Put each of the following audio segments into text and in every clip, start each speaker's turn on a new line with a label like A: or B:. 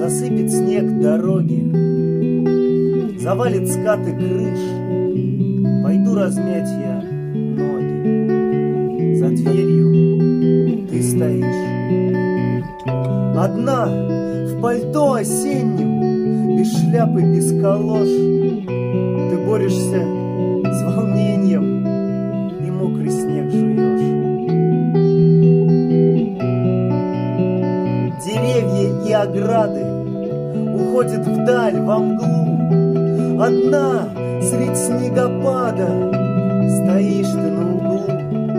A: Засыпет снег дороги, завалит скаты крыш. Пойду размять я ноги. За дверью ты стоишь одна, в пальто осеннем, без шляпы, без калош. Ты борешься с волнением и мокрый снег жуешь. Деревья и ограды уходят вдаль, во мглу. Одна средь снегопада стоишь ты на углу.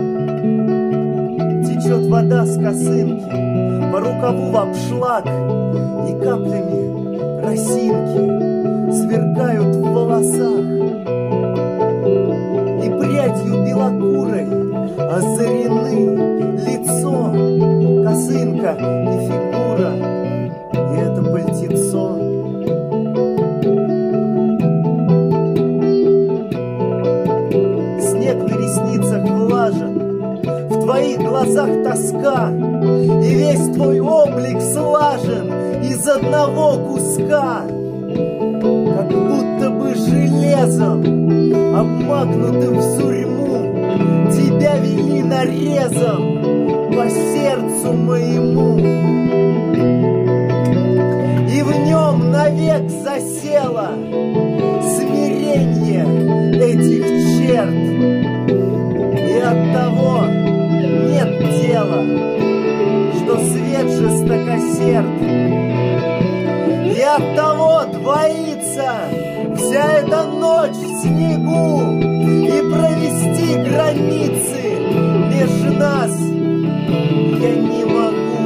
A: Течет вода с косынки по рукаву в обшлаг, и каплями росинки сверкают в волосах. И прядью белокурой озарены лицо, косынка и фигура, и это пальтецо. Снег на ресницах влажен, в твоих глазах тоска, и весь твой облик слажен из одного куска. Как будто бы железом, обмакнутым в сурьму, тебя вели нарезом по сердцу моему. И в нем навек засело смирение этих черт, и оттого нет дела, что свет жестокосерд. И оттого двоится вся эта ночь в снегу, и провести границы между нас я не могу.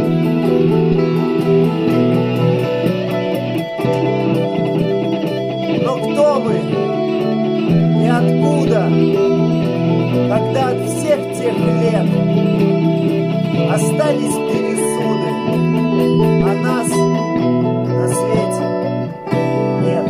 A: Но кто мы и откуда, когда от всех тех лет остались пересуды, а нас на свете нет?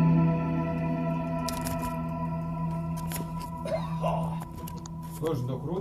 B: Тоже до